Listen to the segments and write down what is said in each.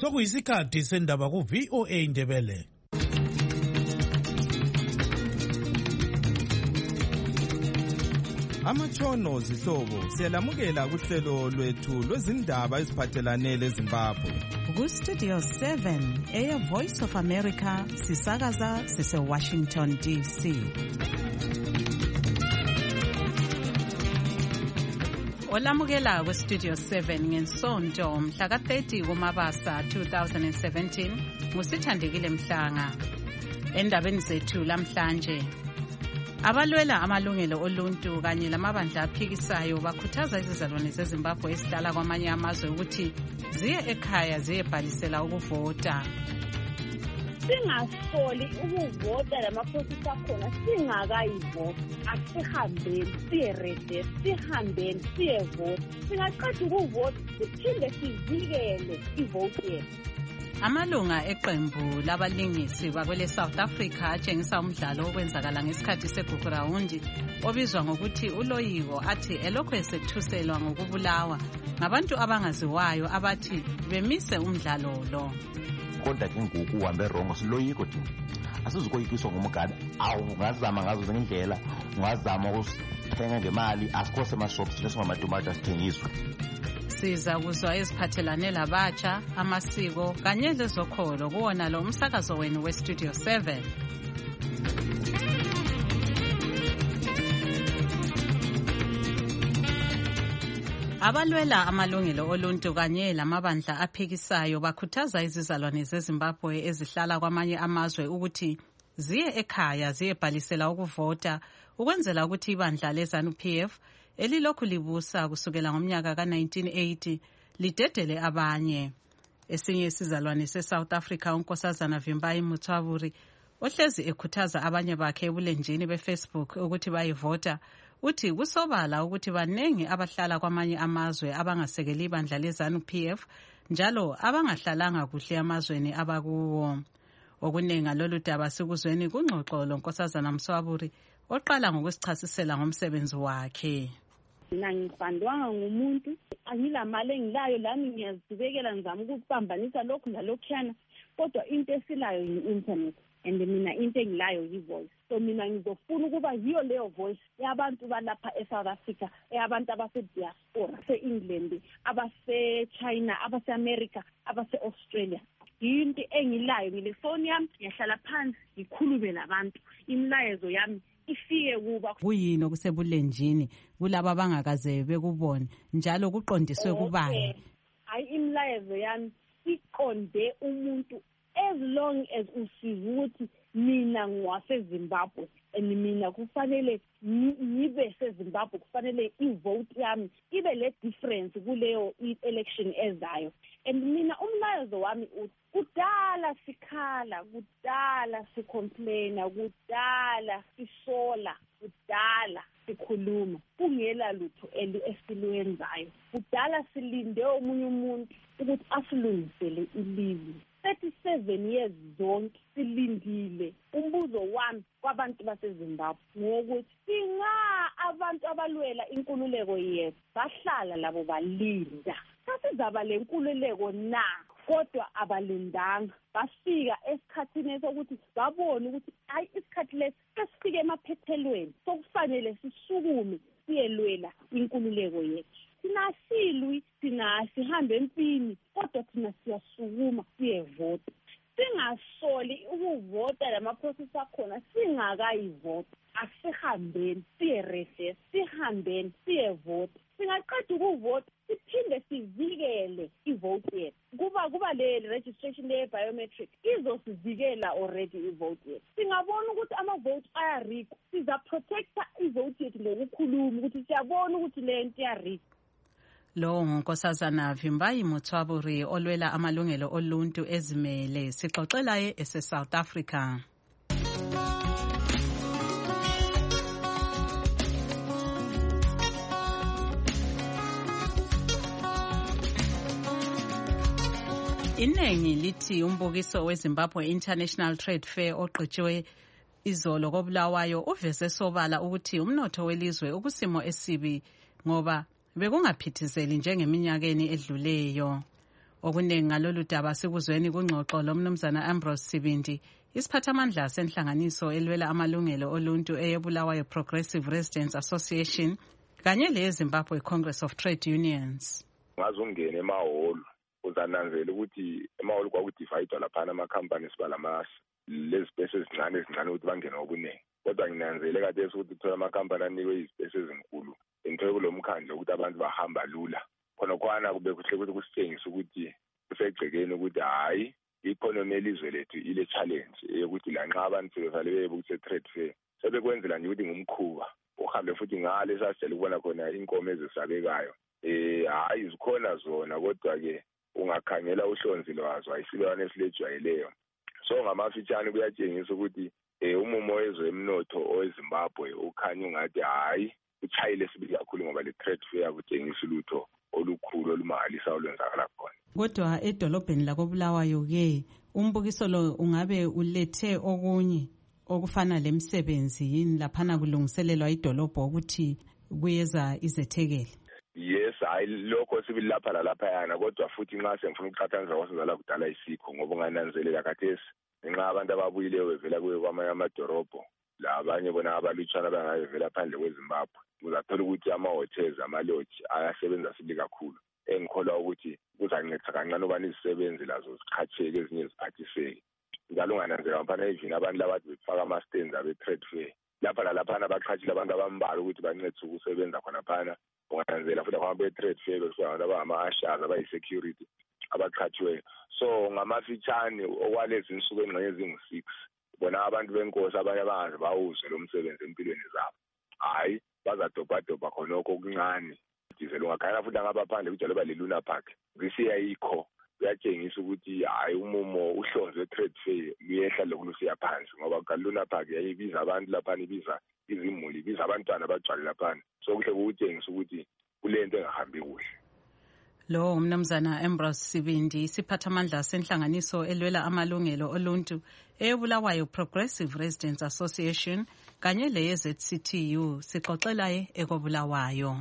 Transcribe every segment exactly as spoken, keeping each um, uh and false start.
Sokuyisikhathi sendaba ku V O A Indebele. Amatshono zihlobo siyalamukela kuhlelo lwethu lwezindaba eziphathelane leZimbabwe. Ku Studio seven eya Voice of America sisakaza sise Washington D C. Olamukela ku Studio seven ngensonto mhla ka thirty kuMabasa twenty seventeen ngusithandekile Mhlanga. Endabeni zethu lamhlanje, abalwela amalungelo oluntu kanye lamabandla aphikisayo bakhuthaza izizalwane zeZimbabwe ezihlala kwamanye amazwe ukuthi ziye ekhaya ziyebhalisela ukuvota. Singasoli ukuvota lamaprocess akhona singakayivota, asihambeni siyerejista, sihambeni siyevota. Singaqeda ukuvota siphinde sivikele ivote yethu. Amalunga eqembu labalingisi bakwele South Africa atshengisa umdlalo okwenzakala ngesikhathi segugu rawundi obizwa ngokuthi uloyiko athi elokho esethuselwa ngokubulawa ngabantu abangaziwayo abathi bemise umdlalo lo. Kodwa ke ngoku uhambe wrong siloyiko thina asizukoyikiswa ngumgadi awungazama ngazo ngendlela ungazama ukusithenga ngemali asikho semashops nesingamatomati asithengiswe. Siza kuzwa eziphathelane labatsha amasiko kanye lezokholo kuwona lo umsakazo wenu we Studio seven. Abalwela amalungelo oluntu kanye lamabandla aphikisayo bakhuthaza izizalwane zeZimbabwe ezihlala kwamanye amazwe ukuthi ziye ekhaya ziyebhalisela ukuvota ukwenzela ukuthi ibandla leZANU P F elilokhu libusa kusukela ngomnyaka ka nineteen eighty lidedele abanye. Esinye isizalwane seSouth Africa unkosazana Vimbayi Mutswaburi ohlezi ekhuthaza abanye bakhe ebulenjini beFacebook ukuthi bayivota uthi kusobala ukuthi banengi abahlala kwamanye amazwe abangasekeli ibandla leZANU P F njalo abangahlalanga kuhle amazweni abakuwo. Okunenga lolu daba sikuzweni kungxoxo lonkosazana Mswaburi oqala ngokusichasisela ngomsebenzi wakhe. Mina ngifandwanga ngumuntu, angilamali engilayo lami ngiyazibekela ngizama ukupambanisa lokhu nalokhuyana, kodwa into esilayo yi-internet and mina into engilayo yi-voice. So mina ngizofuna ukuba yiyo leyo voice yabantu balapha eSouth Africa, eyabantu abase-diaspora, ase-England, abase-China, abase-America, abase-Australia. Into engilayo ngilefoni yami ngiyahlala phansi ngikhulume nabantu, imilayezo yami ifike kuba. Kuyini okusebulenjini kulabo abangakaze bekubone njalo kuqondiswe kubani? Hayi, imilayezo yami iqonde umuntu as long as usiza ukuthi mina ngiwaseZimbabwe and mina kufanele ngibe seZimbabwe, kufanele ivote yami ibe le difference kuleyo election ezayo. And mina umlayezo wami kudala sikhala, kudala sicomplaina, kudala sisola, kudala sikhuluma kungela lutho esiluyenzayo. Kudala silinde omunye umuntu ukuthi asilungisele ilizwe. thirty-seven years zonke silindile. Umbuzo wami kwabantu baseZimbabwe ngokuthi singa abantu abalwela inkululeko yethu bahlala labo balinda, sasizaba le nkululeko na, kodwa abalindanga. Bafika esikhathini sokuthi babone ukuthi hayi isikhathi lesi sesifike emaphethelweni sokufanele sisukume siyelwela inkululeko yethu. Thina silwi, thina sihambe empini, kodwa thina siyasukuma siyevota. Singasoli ukuvota lamaprocess akhona singakayivota, asihambeni siyerejista, sihambeni siyevota. Singaqeda ukuvota siphinde sivikele ivote yethu. Kuba kuba le registration le biometric izosivikela already ivote yethu. Singabona ukuthi ama-vote ayarikwa, siza protecta ivote yethu ngokukhuluma ukuthi siyabona ukuthi le nto iyarikwa. Lo nkosazana Vimbayi Mutswaburi olwela amalungelo oluntu ezimele sixoxela ye ese South Africa. Inengi lithi umbukiso weZimbabwe International Trade Fair oqhutshwe izolo koBulawayo uveze sobala ukuthi umnotho welizwe ukusimo esibi ngoba bekungaphithizeli njengeminyakeni edluleyo. Okuningi ngalolu daba sikuzweni kungxoxo lomnumzana Ambrose Sibindi, isiphathamandla senhlanganiso elwela amalungelo oluntu eyebulawayo Progressive Residents Association kanye leZimbabwe Congress of Trade Unions. Ngazungena emahholo uzananzela ukuthi emahholo kwakudivide laphana ama-companies balamas lezi space ezincane ezincane ukuthi bangene ngobuningi. Kodwa nginanzele kade ukuthi uthola ama-company anikwe izipesi ezinkulu into kulo mkhandlo ukuthi abantu bahamba lula. Khona kwana kube kuhle ukuthi kusitshengise ukuthi kusegcekeni ukuthi hayi i-economy elizwe lethu ile challenge yokuthi lanxa abantu sebevale bebe kuse trade fair sebekwenzela nje ukuthi ngumkhuba uhambe futhi ngale sasele ukubona khona inkomo ezisabekayo eh hayi zikhona zona kodwa ke ungakhangela uhlonzi lwazo ayisilwane esilejwayeleyo. So ngamafitshane kuyatshengisa ukuthi eh umumo wezwe emnotho oweZimbabwe ukhanya ungathi hayi uchayile sibili kakhulu ngoba le trade fair kutshengisa ulutho olukhulu olumangalisa olwenzakala khona. Kodwa edolobheni lakobulawayo ke umbukiso lo ungabe ulethe okunye okufana lemsebenzi yini laphana kulungiselelwa idolobho ukuthi kuyeza izethekeli? Yes, hayi lokho sibili lapha lalapha yana kodwa futhi nxa sengifuna ukuqhathanisa kwasizala kudala isikho ngoba ungananzelela khathesi nxa abantu ababuyileyo bevela kuye kwamanye amadorobho labanye bona abalutshwana bangayevela phandle kweZimbabwe uzathola ukuthi ama-hotels ama-lodge ayasebenza sibili kakhulu. Engikholwa ukuthi kuzanceda kancane ubani izisebenzi lazo ziqhatsheke ezinye ziphathiseke njalo ungananzela ngaphana evini abantu labathi befaka ama-stands abe-trade fair lapha lalaphana baqhatshile abantu abambalwa ukuthi bancedise ukusebenza khonaphana. Ungananzela futhi kwaba be-trade fair bekusuka abantu abangama-ushers abayi-security abaqhatshiweyo. So ngamafitshane okwalezi insuku engxenye ezingu-six bona abantu benkosi abanye abangaze bawuzwe lo msebenzi empilweni zabo hayi bazadobhadobha khonokho okuncane. Diesel ungakhangela futhi angabaphandle kujalo ba le-Luna Park zisiya yikho kuyatshengisa ukuthi hayi umumo uhlonze we-trade fair luyehla lokulusiya phansi ngoba ka-Luna Park yayibiza abantu laphana ibiza izimuli ibiza abantwana abagcwale laphana. So kuhle kutshengisa ukuthi kulento engahambi kuhle. Lo umnumzana Ambrose Sibindi isiphathamandla senhlanganiso elwela amalungelo oluntu eyebulawayo Progressive Residents Association kanye leye-Z C T U sixoxelaye ekobulawayo.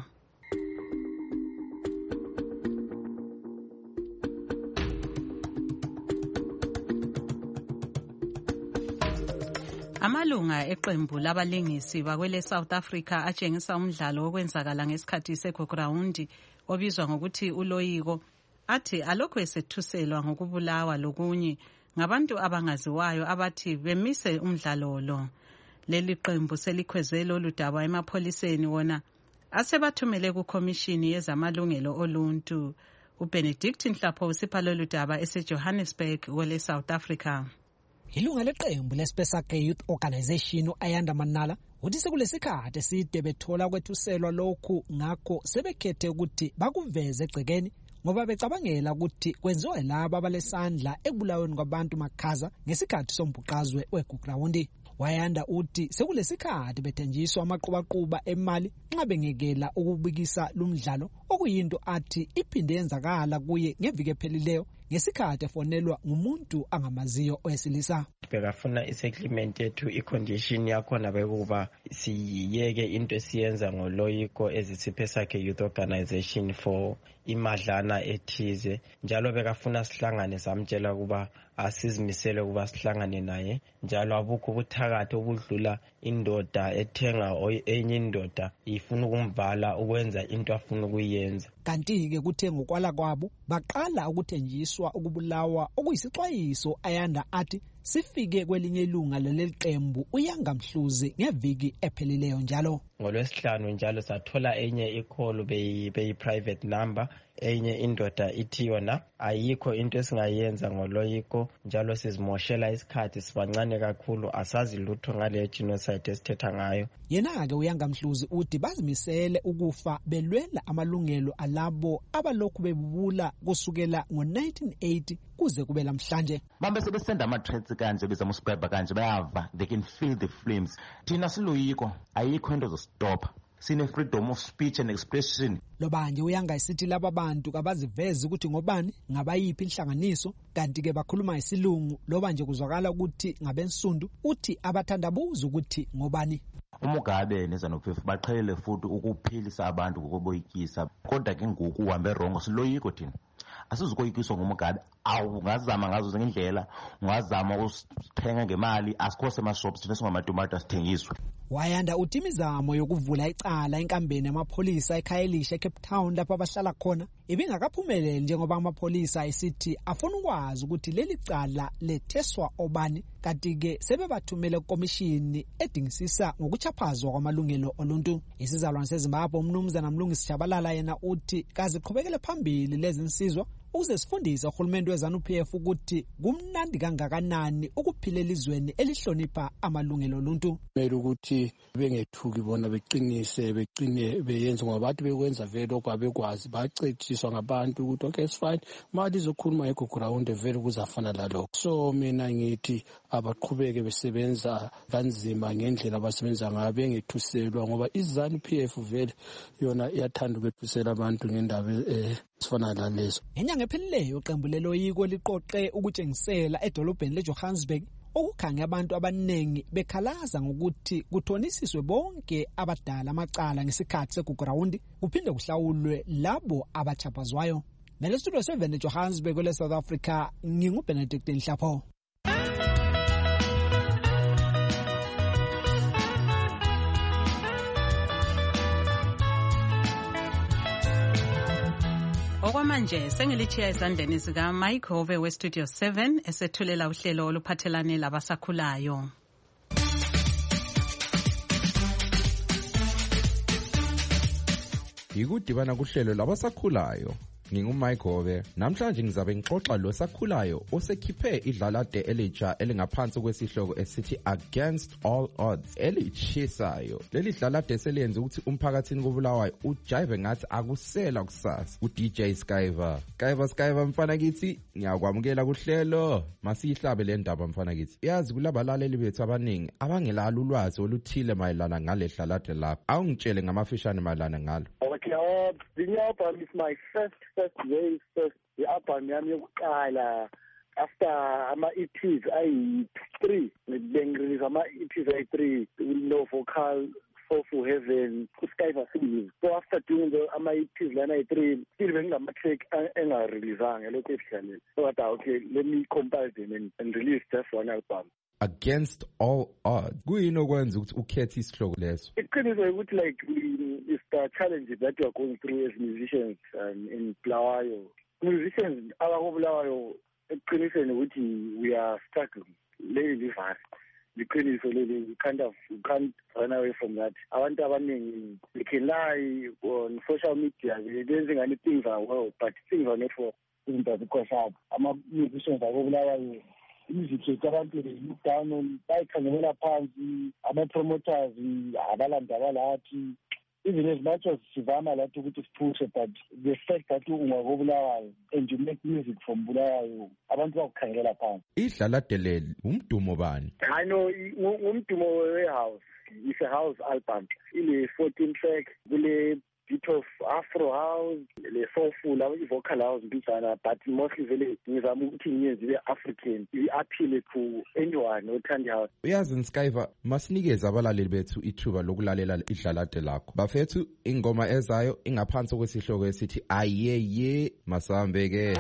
Amalunga eqembu labalingisi bakwele South Africa atshengisa umdlalo wokwenzakala ngesikhathi seGograwundi obizwa ngokuthi uloyiko athi alokho esethuselwa ngokubulawa lokunye ngabantu abangaziwayo abathi bemise umdlalo lo. Leli qembu selikhweze lolu daba emapholiseni wona asebathumele kukhomishini yezamalungelo oluntu. uBenedict Nhlapho usipha lolu daba eseJohannesburg kwele South Africa. Ilunga leqembu leSpesake Youth Organization Ayanda Manala uthi sekulesikhathi eside bethola kwethuselwa lokhu ngakho sebekhethe ukuthi bakuveze egcekeni ngoba becabangela ukuthi kwenziwa laba abalesandla ekubulaweni kwabantu makhaza ngesikhathi sombhuqazwe weGograwundi. Wayanda uthi sekulesikhathi bethenjiswa amaqhubaquba emali nxa bengekela ukubikisa lumdlalo okuyinto athi iphinde yenzakala kuye ngeviki ephelileyo ngesikhathi efonelwa ngumuntu angamaziyo owesilisa. Bekafuna isettlement yethu icondition yakhona bekuba siyeke into esiyenza ngoloyiko ezisipesake Youth Organization for imadlana ethize njalo bekafuna sihlangane samtshela kuba asizimisele kuba sihlangane naye njalo abukho ubuthakathi obudlula indoda ethenga enye indoda ifuna ukumvala ukwenza into afuna ukuyenza. Kanti ke kuthe ngokwala kwabo baqala ukuthenjiswa ukubulawa okuyisixwayiso Ayanda athi sifike kwelinye ilunga leli qembu uyangamhluzi ngeviki ephelileyo njalo. Ngolwesihlanu njalo sathola enye icall beyi beyi private number enye indoda ithi yona ayikho into esingayenza ngoloyiko njalo sizimoshela isikhathi sibancane kakhulu asazi lutho ngale genocide esithetha ngayo. Yena ke uyangamhluzi uthi bazimisele ukufa belwela amalungelo alabo abalokhu bebubula kusukela ngo nineteen eighty kuze kube lamhlanje. Bambe sebesenda ama-threats kanje beza muscribe kanje bayava they can feel the flames. Thina siloyiko ayikho into zostopha. Sine freedom of speech and expression. Lobanje uyangayisithi laba bantu kabazivezi ukuthi ngobani ngabayiphi inhlanganiso kanti ke bakhuluma isilungu loba nje kuzwakala ukuthi ngabensundu uthi abathandabuza ukuthi ngobani. UMugabe neZANU-P F baqhelele futhi ukuphilisa abantu ngokuboyikisa kodwa ke ngoku uhambe wrong siloyiko thina. asizukoyikiswa ngumgadi awungazama ngazo zonke indlela ungazama ukusithenga ngemali asikho semashops thina singamatomati asithengiswe. Wayanda uthi imizamo yokuvula icala enkambeni yamapholisa eKhayelisha eCape Town lapho abahlala khona ibingakaphumeleli njengoba amapholisa esithi afuna ukwazi ukuthi leli cala letheswa obani kanti-ke sebebathumele kukomishini edingisisa ngokuchaphazwa kwamalungelo oluntu. Isizalwane seZimbabwe umnumzana Mlungisi Shabalala yena uthi kaziqhubekele phambili lezi nsizwa ukuze sifundise uhulumeni weZANU P F ukuthi kumnandi kangakanani ukuphila elizweni elihlonipha amalungelo oluntu. Kumele ukuthi bengethuki bona beqinise beqine beyenze ngoba bathi bekwenza vele lokho abekwazi bacetshiswa ngabantu ukuthi okay it's fine mali izokhuluma ngekho ground vele kuzafana lalokho. So mina ngithi abaqhubeke besebenza kanzima ngendlela abasebenza ngayo bengethuselwa ngoba iZANU P F vele yona iyathanda ukwethusela abantu ngendaba esifana nalezo. Enyanga ephelileyo iqembu leloyiko liqoqe ukutshengisela edolobheni leJohannesburg ukukhange abantu abaningi bekhalaza ngokuthi kuthonisiswe bonke abadala amacala ngesikhathi segugurawundi kuphinde kuhlawulwe labo abachaphazwayo. Mele studio seven eJohannesburg le South Africa nginguBenedict Nhlapho. Okwamanje sengilithiya ezandleni zika Mike Hove we Studio seven esethulela uhlelo oluphathelane labasakhulayo. Yikudibana kuhlelo labasakhulayo. Ngingumike Hove. Namhlanje ngizabe ngixoxa lo sakhulayo osekhiphe idlalade elitsha elingaphansi kwesihloko esithi Against All Odds elichisayo. Leli dlalade seliyenza ukuthi umphakathini kobulawayo ujive ngathi akusela kusasa. U-D J Skyver. Skyver Skyver mfana kithi ngiyakwamukela kuhlelo. Masiyihlabe le ndaba mfana kithi. Yazi kulabalaleli bethu abaningi abangelalo ulwazi oluthile mayelana ngale dlalade lapho. Awungitshele ngamafishane mayelana ngalo. Okay, uh, the new album is my first, first, very first the album yami yokuqala after ama E Ps ayi three. Bengirelease ama E Ps ayi three, No Vocal, Soulful Heaven, Skyver Series. So after doing the ama E Ps lana ayi three, still bengama track engareleasanga lokho efishane. So I thought, okay, let me compile them and, and release just one album. Against All Odds. Kuyini okwenza ukuthi ukhethe isihloko leso? Iqiniso ukuthi like is the challenge that we are going through as musicians um, in Bulawayo. Musicians abakubulawayo iqinisweni ukuthi we are struggling. Leli livasi. Iqiniso leli we kind of we can't run away from that. Abantu abaningi they can lie on social media. They don't think any things are well, but things are not well. Because ama musicians abakubulawayo music abantu look down on bayikhangelela phansi ama-promoters abalanda balathi even as much as sivama lathi ukuthi sipushe but the fact that ungakobulawayo and you make music from Bulawayo abantu bakukhangelela phansi. Idlalade leli umdumo bani? I know ngumdumo we-house. It's a house album. Ile fourteen track kule bit of Afro house, le soulful, i-vocal house mbijana, but mostly vele ngizama ukuthi ngiyenze i-African, i-appeal to anyone othanda house. Uyazi Skyver, masinikeze abalaleli bethu ithuba lokulalela idlalade lakho. Bafethu ingoma ezayo ingaphansi kwesihloko esithi ayeye masambeke.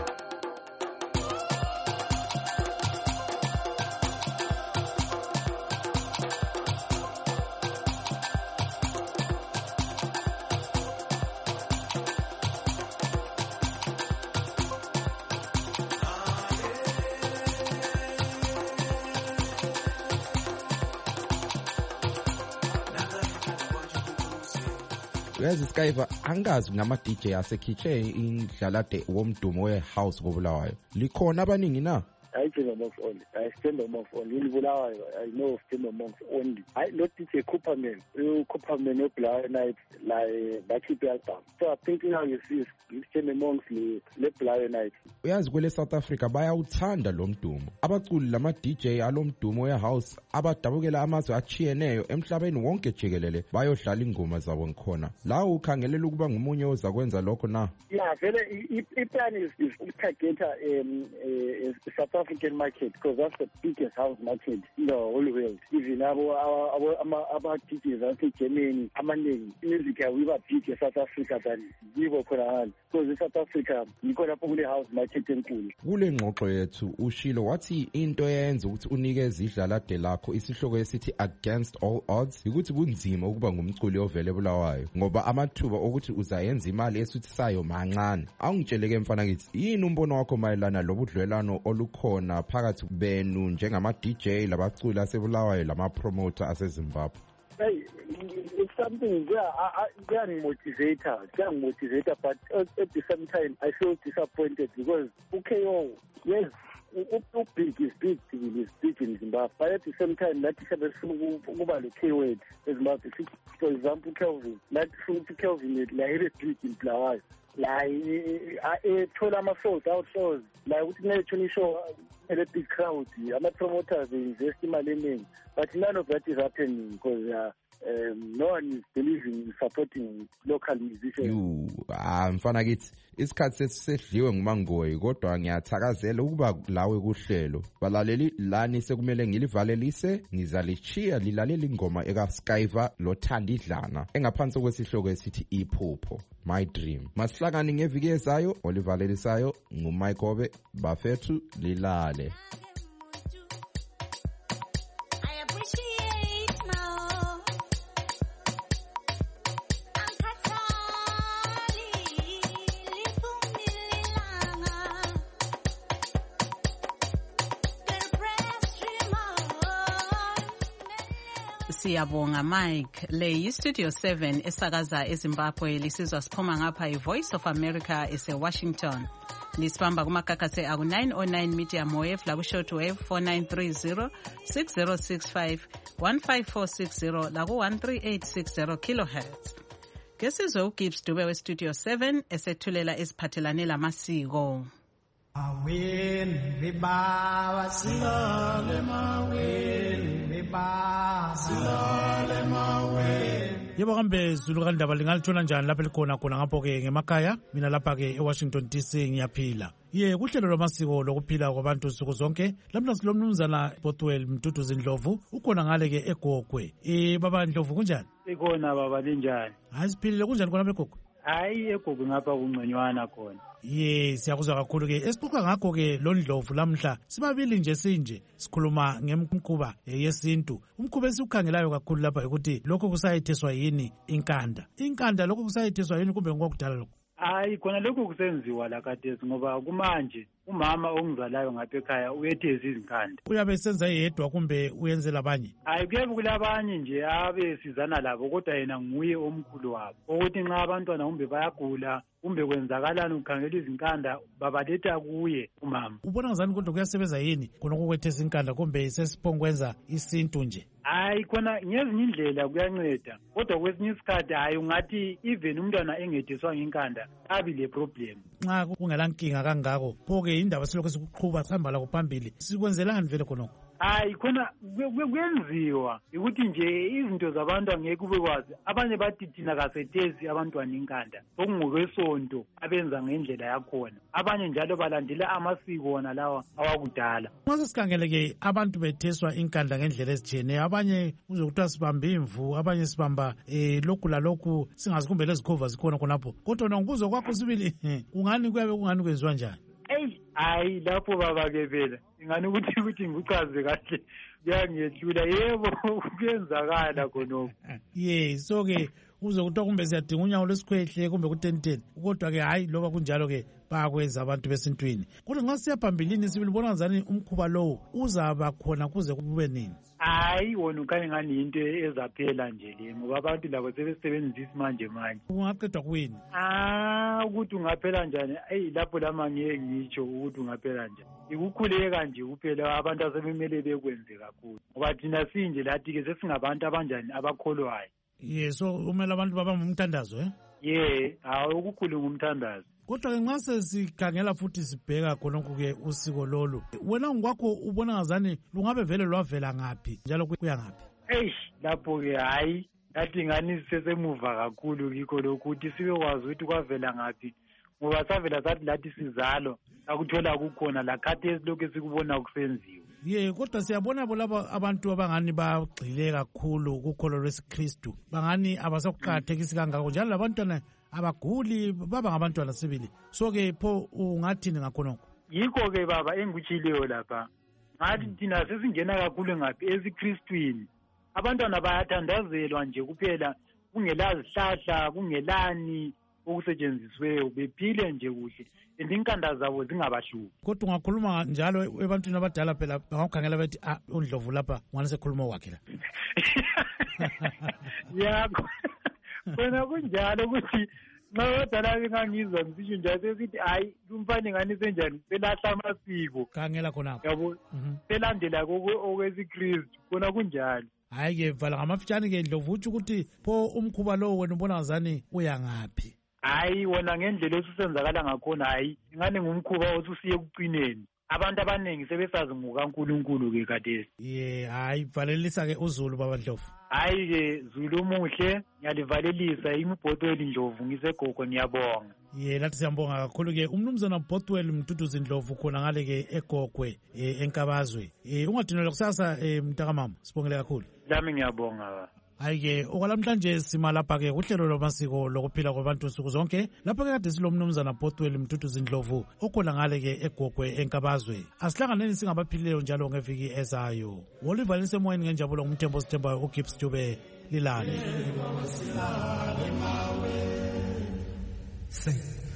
Uyazi Skyver, angazi ngama D J asekhitshe indlalade womdumo we-house kobulawayo. Likhona abaningi na? I stand amongst only. I stand amongst only. In Bulawayo, I know stand amongst only. I not D J Cooperman. You Cooperman no Bulawayo night like Bachipi album. So I think now you see you stand amongst the le Bulawayo night. Uyazi kwele South Africa bayawuthanda lo mdumo. Abaculi lama D J alomdumo we-house abadabukela amazwe achiyeneyo emhlabeni wonke jikelele bayohlala ingoma zabo ngikhona. La ukhangelela ukuba ngumunye oza kwenza lokho na? Yeah, vele i-plan is is target um the South African market, because that's the biggest house market in the whole world. Even our D Js in Germany, amaningi music we were big in South Africa than yibo khona, because in South Africa yikhona kule house market enkulu. Kule ngxoxo yethu ushilo wathi into yenza ukuthi unikeze idlalade lakho isihloko esithi Against All Odds ukuthi kunzima ukuba ngumculi ovele eBulawayo ngoba amathuba ukuthi uzayenza imali esuthisayo mancane. Awungitsheleke mfana kithi yini umbono wakho mayelana lobudlelwano olukhona phakathi benu njengama D J labaculi aseBulawayo lama promoter aseZimbabwe? Hey, it's something they are motivator, they are motivator, but at the same time I feel disappointed because okay, oh yes, big is big, is big in Zimbabwe, but at the same time that is a keyword in Zimbabwe. For example, Kelvin, that Kelvin is like big in Bulawayo. Like I told them about out shows, like we actually show a big crowd. I'm a promoter, they invest in my name, but none of that is happening because uh, um, no one is believing in supporting local musicians. You, ah, mfana kithi isikhathi sesisedliwe ngumangoyi kodwa ngiyathakazela ukuba lawe kuhlelo balaleli lani sekumele ngilivalelise ngizalichiya lilalela ingoma eka Skyva lothanda idlana engaphansi kwesihloko esithi Iphupho My Dream. Masihlangani ngeviki ezayo olivalelisayo nguMaikobe bafethu lilale. Siyabonga Mike. Le Studio seven esakaza eZimbabwe lisizwa siphuma ngapha iVoice of America ese Washington. Lisibamba kumakakase aku nine oh nine medium wave la ku shortwave four nine three zero six zero six five one five four six zero la ku one three eight six zero kilohertz. Kesizwe uGibbs Dube we Studio seven esethulela eziphathelane lamasiko. Awin riba silale mawin riba silale mawin. Yebo kambe Zulu kandaba lingalithola njani lapha likhona khona ngapho ke ngemakhaya mina lapha ke eWashington D C ngiyaphila. Ye kuhlelo lwamasiko lokuphila kwabantu suku zonke lamna silomnumzana Bothwell Mduduzi Ndlovu ukhona ngale ke eGogwe. Eh baba Ndlovu kunjani? Ikhona baba linjani? Hayi siphilile kunjani khona eGogwe? Hayi eGogwe ngapha kungconywana khona. Ye siyakuzwa kakhulu ke esixoxa ngakho ke lo Ndlovu lamhla sibabili nje sinje sikhuluma ngemkhuba yesintu. Umkhuba esikukhangelayo kakhulu lapha ukuthi lokho kusayithiswa yini inkanda. Inkanda lokho kusayithiswa yini kumbe ngokudala lokho? Hayi khona lokho kusenziwa la khathesi ngoba kumanje umama ongizalayo ngapha ekhaya uyetheza izinkanda. Uyabe senza yedwa kumbe uyenzela abanye? Hayi kuyebe kulabanye nje abe sizana labo kodwa yena nguye omkhulu wabo. Ukuthi nxa abantwana kumbe bayagula kumbe kwenzakalani ukhangela izinkanda babaletha kuye umama. Ubona ngazani kodwa kuyasebenza yini khona ukwetheza inkanda kumbe sesiphongwenza isintu nje? Hayi khona ngezinye indlela kuyanceda kodwa kwesinye isikhathi hayi ungathi even umntwana engediswa ngenkanda abi le problem. Nxa kungela nkinga kangako pho ke indaba silokho sikuqhuba sihamba la kuphambili sikwenzelani vele khonokho? Hayi khona kwenziwa ukuthi nje izinto zabantu angeke ubekwazi abanye bathi thina kasethezi abantwana inkanda okungokwesonto abenza ngendlela yakhona abanye njalo balandela amasiko wona lawa awakudala. Mase sikhangeleke abantu betheswa inkanda ngendlela ezitshiyeneyo abanye uzokuthiwa sibamba imvu abanye sibamba eh lokhu la lokhu singazi kumbe lezikhova zikhona khonapho kodwa ngibuzo kwakho sibili ungani kuyabe kungani kwenziwa njani? Hey hayi lapho baba ke phela ingani ukuthi ukuthi ngikuchaze kahle kuyangehlula yebo kuyenzakala khonokho. Ye so ke uzokuthiwa kumbe siyadinga unyawo lesikhwehle kumbe ku ten ten kodwa ke hayi loba kunjalo ke bayakwenza abantu besintwini. Kodwa nxa siya phambilini sibili bona ngazani umkhuba lowo uzaba khona kuze kube nini? Hayi wona ukayengani into ezaphela nje le ngoba abantu labo sebesebenzisa manje manje. Ungaqedwa kuyini? Ah ukuthi ungaphela njani? Ey lapho lama ngeke ngitsho ukuthi ungaphela njani. Ikukhuleka nje kuphela abantu asebemele bekwenze kakhulu. Ngoba thina sinje lathi ke sesingabantu abanjani abakholwayo. Yes so umela abantu baba umthandazo eh? Yeah, hawo ukukhulu ngumthandazo. Kodwa ke nxa sesikhangela futhi sibheka khonokho ke usiko lolu wena ngokwakho ubona ngazani lungabe vele lwavela ngapi njalo kuya ngapi? Eish lapho ke hayi ngathi ngani sesemuva kakhulu kikho lokho ukuthi sibe kwazi ukuthi kwavela ngapi ngoba savela sathi lathi sizalo akuthola kukhona la khathesi lokhu esikubona kusenziwa. Ye kodwa siyabona bolabo abantu abangani bagxile kakhulu kukholo lwesiKristu bangani abasakuqakathekisi kangako njalo labantwana abaguli baba ngabantwana sibili. So ke pho ungathini ngakhonokho? Yikho ke baba engikutshileyo lapha ngathi thina sesingena kakhulu ngaphi esiKristwini. Abantwana bayathandazelwa nje kuphela kungela zihlahla kungelani okusetshenzisweyo bephile nje kuhle indinkanda zabo zingabahluphi. Kodwa ungakhuluma njalo ebantwini abadala phela bangakukhangela bethi ah uNdlovu lapha ngwane sekhuluma wakhe la. Yakho wena kunjalo ukuthi nabadala bengangizwa ngisho nje sesithi hayi kumfane ngani senjani selahla amasiko khangela khonapho yabo selandela okwesikristu kona kunjalo. Hayi ke vala ngamafitshane ke Ndlovu uthi ukuthi pho umkhuba lo wena ubona ngazani uya ngaphi? Hayi wona ngendlela esusenzakala ngakhona hayi ingane ngumkhuba osusiye kucineni. Abantu abaningi sebesazi ngokaNkulunkulu ke kade. Ye hayi valelisa ke uZulu baba Ndlovu. Hayi ke Zulu omuhle ngiyalivalelisa imibhotweni Ndlovu ngisegogo ngiyabonga. Ye lathi siyambonga kakhulu ke umnumzana Botwell Mduduzi Ndlovu khona ngale ke eGogwe enkabazwe. Eh ungadinela kusasa mntakamama sibongele kakhulu. Lami ngiyabonga. Hayi ke okwalamhlanje sima lapha ke uhlelo lwamasiko lokuphila kwabantu nsuku zonke lapha ke kade silomnumzana Botwell Mduduzi Ndlovu okhona ngale ke eGogwe enkabazwe. Asihlanganeni singabaphilileyo njalo ngeviki ezayo. Wolivalise moyeni ngenjabulo ngumthembo sithembayo uGibbs Dube lilale. Sing.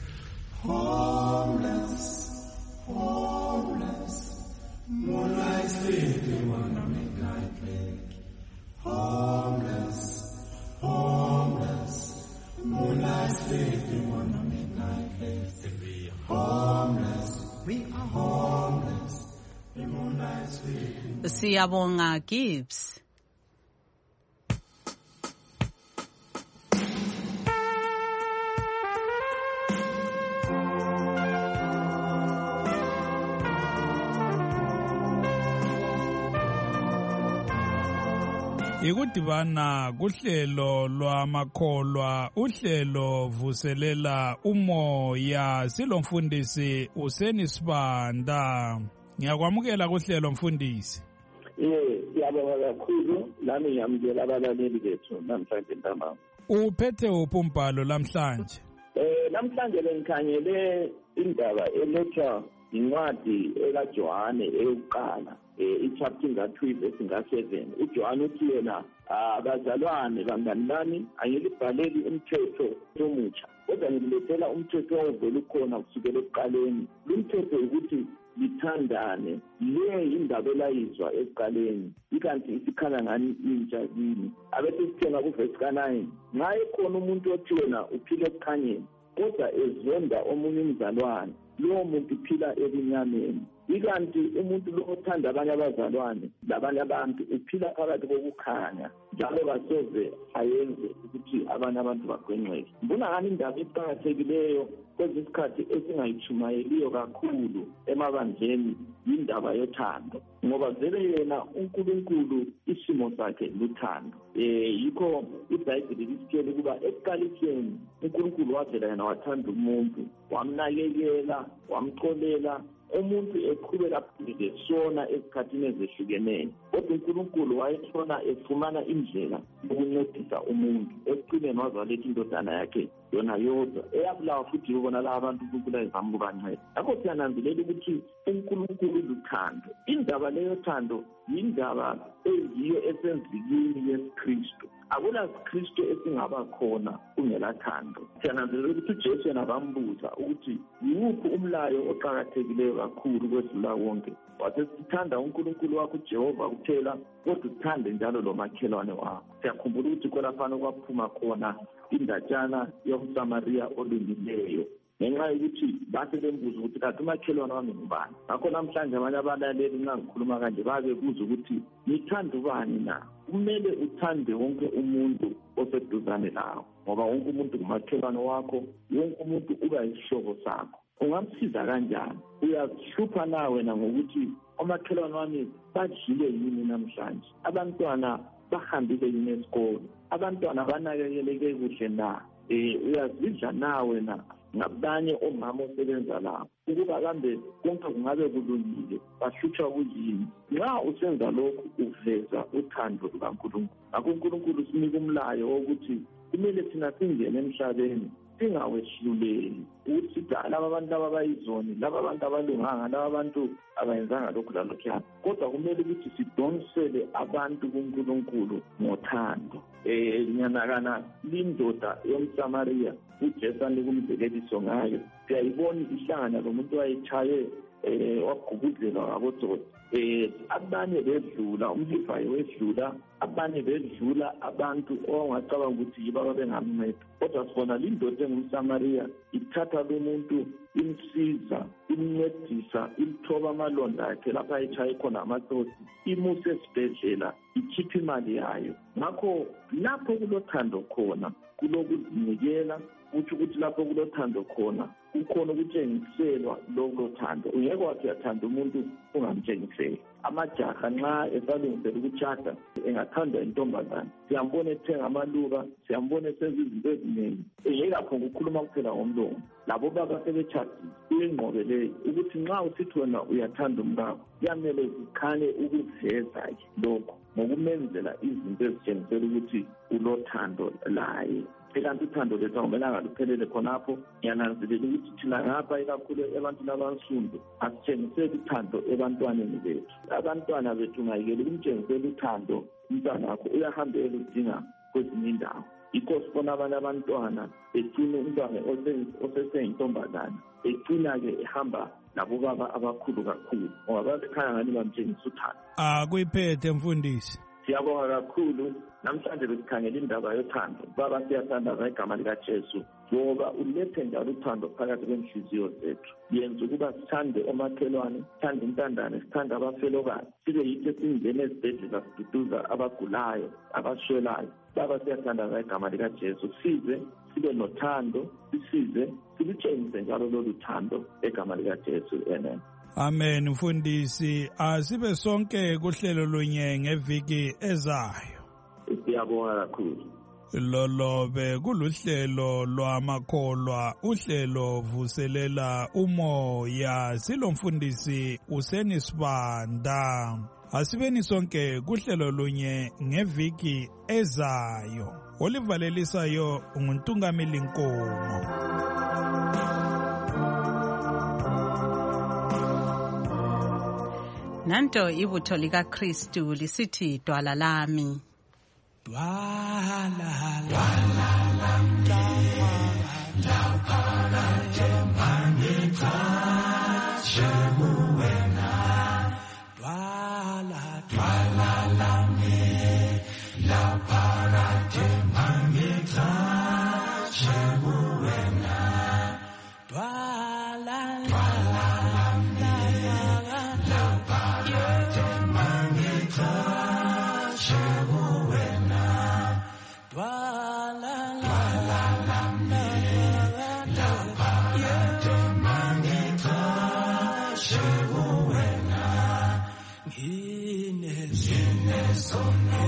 Homeless, homeless, moonlight sleeping on a midnight lake. Homeless, homeless, moonlight sleeping on a midnight lake. We are homeless, we are homeless, the moonlight sleeping. Siyabonga Gibbs. Ikudibana kuhlelo lwamakholwa uhlelo vuselela umoya silomfundisi useni Sibanda. Ngiyakwamukela kuhlelo mfundisi. Eh siyabonga kakhulu nami ngiyamukela abalaleli bethu namhlanje ntambama. Uphethe uphi umbhalo namhlanje? Eh namhlanje lengikhangele indaba elethwa incwadi ekaJohane eyokuqala eh ichapter nga-two verse nga-seven. uJohane uthi yena abazalwane bangani bami angilibhaleli umthetho omutsha kodwa ngilethela umthetho owawuvele ukhona kusukela ekuqaleni. Lo mthetho ukuthi lithandane. Le indaba elayizwa ekuqaleni ikanti isikhala ngani intsha kini. Abese sithenga kuvesi ka-nine nxa ekhona umuntu othi wena uphile ekukhanyeni kodwa ezonda omunye umzalwane lowo muntu uphila ebunyameni. Ikanti umuntu lo othanda abanye abazalwane labanye abantu uphila phakathi kokukhanya njalo basoze ayenze ukuthi abanye abantu bagwenxeke. Mbona ngani indaba eqakathekileyo kwezi sikhathi esingayichumayeliyo kakhulu emabandleni indaba yothando ngoba vele yena uNkulunkulu isimo sakhe luthando. Eh yikho iBhayibheli lisitshela ukuba ekuqaliseni uNkulunkulu wavela yena wathanda umuntu wamnakekela wamxolela umuntu eqhubeka phambili sona esikhathini ezehlukeneyo kodwa uNkulunkulu wayethona efumana indlela yokuncedisa umuntu ekucineni wazaletha indodana yakhe yona yodwa eyabulawa futhi yibona la abantu uNkulunkulu ayezama ukubanceda. Ngakho siyananzelela ukuthi uNkulunkulu luthando. Indaba leyo thando yindaba eyiyo esenzikini yesikristu. Akula sikristu esingaba khona kungela thando. Siyananzelela ukuthi uJesu yena bambuza ukuthi yiwuphi umlayo oqakathekileyo kakhulu kwedlula wonke. Wathi sithanda uNkulunkulu wakho uJehova kuphela kodwa uthande njalo lomakhelwane wakho. Siyakhumbula ukuthi kwelafana kwaphuma khona indatshana yomSamariya olungileyo ngenxa yokuthi base bembuza ukuthi kanti umakhelwane wami ngubani. Ngakho namhlanje abanye abalaleli nxa ngikhuluma kanje babebuza ukuthi nithanda ubani na? Kumele uthande wonke umuntu oseduzane lawo ngoba wonke umuntu ngumakhelwane wakho, wonke umuntu uba yisihlobo sakho. Ungamsiza kanjani? Uyazihlupha nawe na ngokuthi omakhelwane wami badlile yini namhlanje? Abantwana bahambile yini esikolo? Abantwana banakekeleke kuhle na? Eh uyazidla nawe na ngabanye omama osebenza lapho ukuba kambe konke kungabe kulungile, bahlutshwa kuyini. Nxa usenza lokhu uveza uthando lukaNkulunkulu. Ngakho uNkulunkulu sinika umlayo wokuthi kumele thina singene emhlabeni singawehluleli ukuthi sithi laba abantu laba bayizoni, laba abantu abalunganga, laba abantu abayenzanga lokhu lalokhu, kodwa kumele ukuthi sidonsele abantu kuNkulunkulu ngothando. Eh nyanakana lindoda yomSamariya uJesu anika umzekeliso ngayo, siyayibona ihlangana lomuntu wayechaye eh wagugudlela ngabotsotsi. Eh abanye bedlula, umlivayo wedlula, abanye bedlula abantu ongacabanga ukuthi yibo ababengamnceda, kodwa sibona lindoda engumSamariya ithatha lo muntu imsiza, imncedisa, imthoba amalonda akhe lapha ayichaye khona amatsotsi, imuse esibhedlela, ikhipha imali yayo. Ngakho lapho kulothando khona kulokuzinikela, uthi ukuthi lapho kulothando khona ukhona ukutshengiselwa lokho thando. Ungeke wathi uyathanda umuntu ungamtshengiseli. Amajaha nxa esalungisela ukutshada engathandwa intombazana, siyambona ethenga amaluba, siyambona esenza izinto eziningi, engekapho ukukhuluma kuphela ngomlomo. Labo baba sebetshadile, kuyingqobe leyo ukuthi nxa usithi wena uyathanda umkakho, kuyamele ukhanye ukuveza lokho ngokumenzela izinto ezitshengisela ukuthi ulothando laye. Kanti uthando lethu akumelanga luphelele khonapho. Ngiyananzelela ukuthi thina ngapha ikakhulu ebantwini abansundu asitshengiseli uthando ebantwaneni bethu. Abantwana bethu ngayekela ukumtshengisela uthando umntwana wakho uyahambela udinga kwezinye indawo. Yikho sibona abanye abantwana egcina umntwana oseseyintombazana egcina-ke ehamba labo baba abakhulu kakhulu ngoba babekhaya ngani bamtshengisa uthando. Akuyiphethe mfundisi. Siyabonga kakhulu. Namhlanje besikhangela indaba yothando. Baba siyathandaza igama likaJesu ngoba ulethe njalo uthando phakathi kwenhliziyo zethu. Yenza ukuba sithande omakhelwane, sithande intandane, sithande abafelokazi, sibe yithi singene esibhedlela siduduza abagulayo, abaswelayo. Baba siyathandaza igama likaJesu, size sibe nothando, sisize silutshengise njalo lolu thando egama likaJesu. Amen. Amen. Mfundisi, asibe sonke kuhlelo lunye ngeviki ezayo. Siyabonga kakhulu. Lolobe kuluhlelo lwamakholwa, uhlelo vuselela umoya, silomfundisi Useni Sibanda. Asibeni sonke kuhlelo lunye ngeviki ezayo. Olivalelisayo nguNtungameli Nkomo. Nanto ibutho likaKristu lisithi dwala lami. Dwala lami laphakade mangithatshe kuwena. Dwala dwala lami laphakade mangithatshe kuwena. Dwala dwala lami laphakade mangithatshe kuwena. Dwala dwala lami laphakade mangithatshe kuwena. Nginezono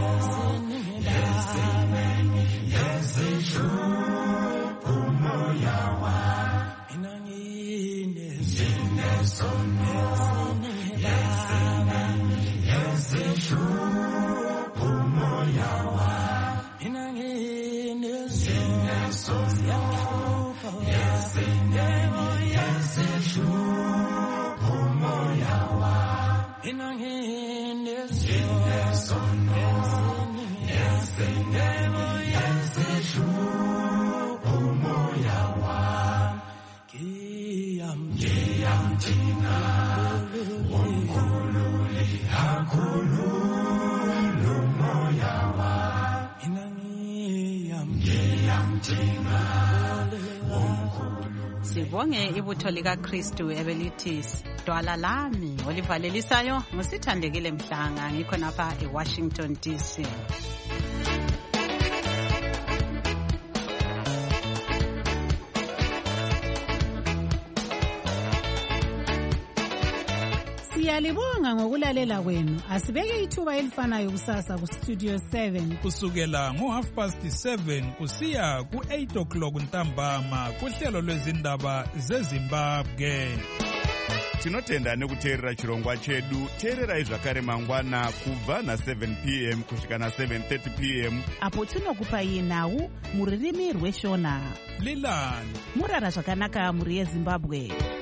eziningi ezihlupha umoya wami. Mina nginezono eziningi ezihlupha umoya wami. Mina nginezono eziningi ezihlupha umoya wami. Mina nginezono eziningi ezihlupha umoya wami. Ngiyamdinga uNkulunkulu akhulule umoya wami. Mina ngiyamdinga uNkulunkulu. Sibonge ibutho likaKristu ebelithi dwala lami. Olivalelisayo ngusithandekile Mhlanga, ngikho napha eWashington D C. Siyalibonga ngokulalela kwenu. Asibeke ithuba elifanayo kusasa kustudio seven. Kusukela ngo half past seven kusiya ku eight o'clock ntambama kuhlelo lwezindaba zeZimbabwe. Tinotenda nekuteerera chirongwa chedu. Teererai zvakare mangwana kubva na seven p m kusvika na seven thirty p m apo tinokupai nhau muririmi rweshona. Lilani murara zvakanaka muri yeZimbabwe.